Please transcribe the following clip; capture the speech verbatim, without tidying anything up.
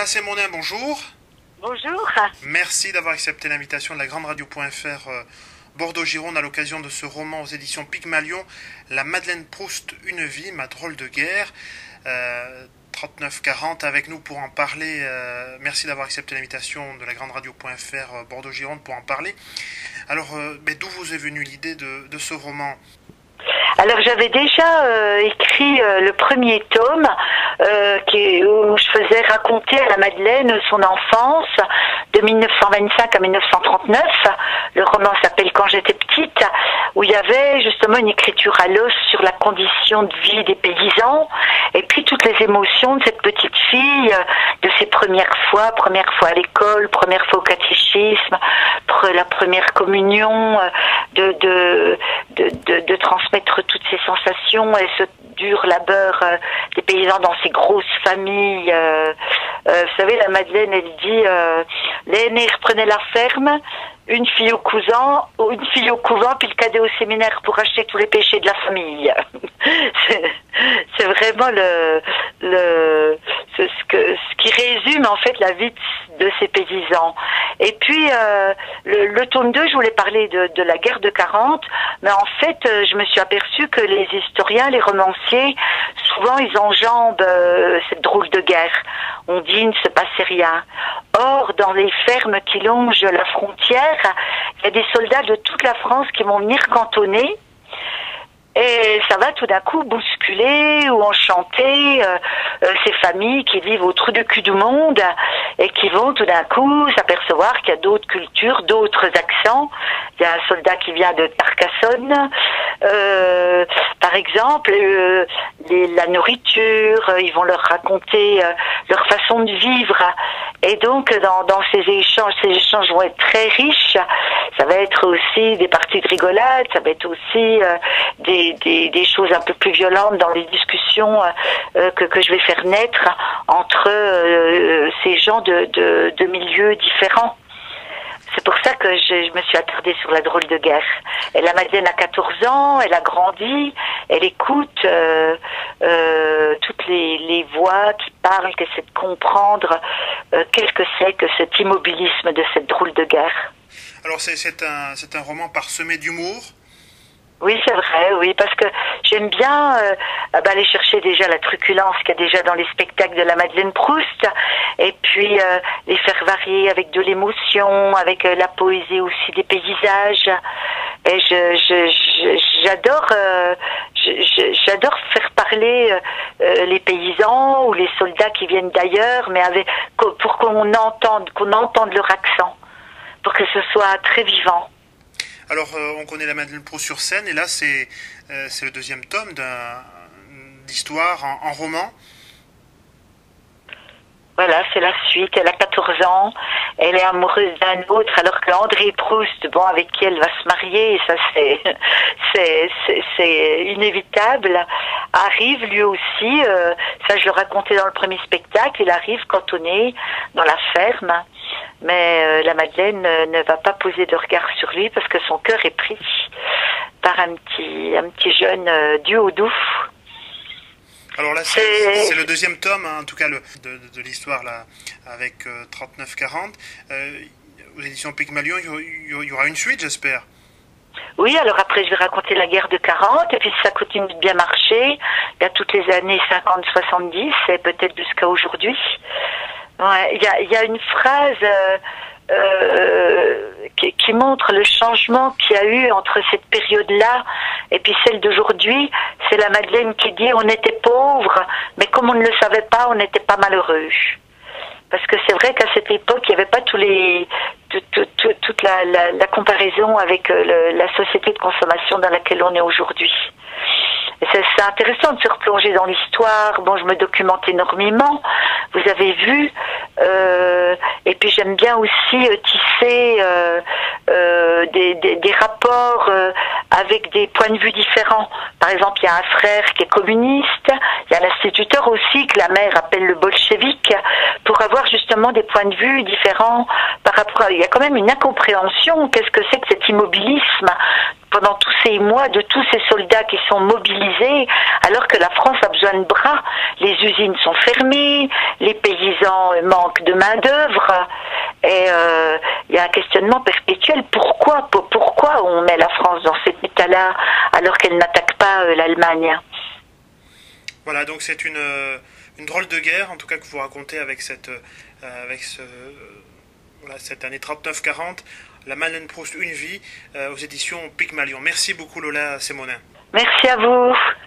Lola Sémonin, bonjour. Bonjour. Merci d'avoir accepté l'invitation de la grande radio.fr euh, Bordeaux-Gironde à l'occasion de ce roman aux éditions Pygmalion, La Madeleine Proust, une vie, ma drôle de guerre. Euh, trente-neuf quarante avec nous pour en parler. Euh, merci d'avoir accepté l'invitation de la grande radio.fr euh, Bordeaux-Gironde pour en parler. Alors, euh, mais d'où vous est venue l'idée de, de ce roman ? Alors j'avais déjà euh, écrit euh, le premier tome euh, qui, où je faisais raconter à la Madeleine son enfance de mille neuf cent vingt-cinq à mille neuf cent trente-neuf. Le roman s'appelle Quand j'étais petite, où il y avait justement une écriture à l'os sur la condition de vie des paysans et puis toutes les émotions de cette petite fille, de ses premières fois, première fois à l'école, première fois au catéchisme, la première communion, de, de, de, de, de transmettre toutes ces sensations et ce dur labeur euh, des paysans dans ces grosses familles. Euh, euh, vous savez, la Madeleine, elle dit euh, l'aîné reprenait la ferme, une fille au couvent, une fille au couvent, puis le cadet au séminaire pour acheter tous les péchés de la famille. c'est, c'est vraiment le, le ce, ce, que, ce qui résume en fait la vie de ces paysans. Et puis euh, le, le tome deux, je voulais parler de, de la guerre de quarante, mais en fait euh, je me suis aperçue que les historiens, les romanciers, souvent ils enjambent euh, cette drôle de guerre. On dit il ne se passait rien. Or, dans les fermes qui longent la frontière, il y a des soldats de toute la France qui vont venir cantonner. Et ça va tout d'un coup bousculer ou enchanter euh, euh, ces familles qui vivent au trou de cul du monde et qui vont tout d'un coup s'apercevoir qu'il y a d'autres cultures, d'autres accents. Il y a un soldat qui vient de Carcassonne, euh, par exemple, euh, les, la nourriture, euh, ils vont leur raconter euh, leur façon de vivre. Et donc, dans, dans ces échanges, ces échanges vont être très riches. Ça va être aussi des parties de rigolade, ça va être aussi euh, des, des, des choses un peu plus violentes dans les discussions euh, que, que je vais faire naître entre euh, ces gens de, de, de milieux différents. C'est pour ça que je, je me suis attardée sur la drôle de guerre. Et la Madeleine a quatorze ans, elle a grandi, elle écoute euh, euh, toutes les, les voix qui parlent, qui essaient de comprendre euh, qu'est-ce que c'est que cet immobilisme de cette drôle de guerre. Alors c'est, c'est, un, c'est un roman parsemé d'humour. Oui, c'est vrai, oui, parce que j'aime bien euh, bah, aller chercher déjà la truculence qu'il y a déjà dans les spectacles de la Madeleine Proust, et puis euh, les faire varier avec de l'émotion, avec euh, la poésie aussi des paysages. Et je, je, je j'adore, euh, je, je, j'adore faire parler euh, les paysans ou les soldats qui viennent d'ailleurs, mais avec pour qu'on entende, qu'on entende leur accent, pour que ce soit très vivant. Alors, euh, on connaît la Madeleine Proust sur scène, et là, c'est, euh, c'est le deuxième tome d'un, d'histoire en, en roman. Voilà, c'est la suite. Elle a quatorze ans, elle est amoureuse d'un autre, alors que André Proust, bon, avec qui elle va se marier, et ça c'est, c'est, c'est, c'est inévitable, arrive lui aussi, euh, ça je le racontais dans le premier spectacle, il arrive cantonné dans la ferme, mais euh, la Madeleine euh, ne va pas poser de regard sur lui parce que son cœur est pris par un petit, un petit jeune euh, du Haut-Doubs. Alors là, c'est, c'est... c'est le deuxième tome, hein, en tout cas, le, de, de, de l'histoire, là, avec euh, trente-neuf quarante. Euh, aux éditions Pygmalion, il y aura une suite, j'espère. Oui, alors après, je vais raconter la guerre de quarante, et puis si ça continue de bien marcher, il y a toutes les années cinquante soixante-dix, et peut-être jusqu'à aujourd'hui. Ouais, il y a, il y a une phrase... Euh, Euh, qui, qui montre le changement qu'il y a eu entre cette période-là et puis celle d'aujourd'hui. C'est la Madeleine qui dit on était pauvres, mais comme on ne le savait pas, on n'était pas malheureux. Parce que c'est vrai qu'à cette époque, il n'y avait pas tous les, tout, tout, tout, toute la, la, la comparaison avec le, la société de consommation dans laquelle on est aujourd'hui. Et c'est, c'est intéressant de se replonger dans l'histoire. Bon, je me documente énormément, vous avez vu. Euh, et puis j'aime bien aussi euh, tisser euh, euh, des, des, des rapports euh, avec des points de vue différents. Par exemple, il y a un frère qui est communiste, il y a un instituteur aussi que la mère appelle le bolchevique, pour avoir justement justement des points de vue différents par rapport à... Il y a quand même une incompréhension. Qu'est-ce que c'est que cet immobilisme pendant tous ces mois de tous ces soldats qui sont mobilisés alors que la France a besoin de bras? Les usines sont fermées, les paysans manquent de main-d'œuvre et euh, il y a un questionnement perpétuel. Pourquoi, pourquoi on met la France dans cet état-là alors qu'elle n'attaque pas euh, l'Allemagne? Voilà, donc c'est une, une drôle de guerre, en tout cas, que vous racontez avec cette, euh, avec ce, voilà, cette année trente-neuf quarante, la Madeleine Proust, Une vie, euh, aux éditions Pygmalion. Merci beaucoup Lola Sémonin. Merci à vous.